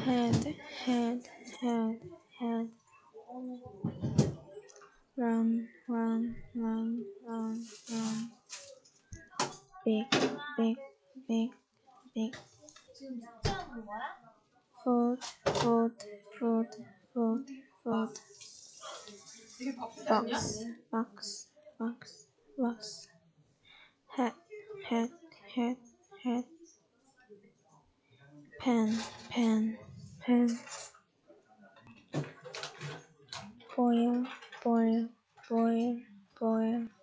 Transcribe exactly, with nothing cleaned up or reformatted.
head, head, head, head. Run, run, run, run, run. Big, big, big, big. Food, food, food, food, food. Box, box, box, box. Head, head, head, head. Pen, pen, pen. Boil, boil, boil, boil.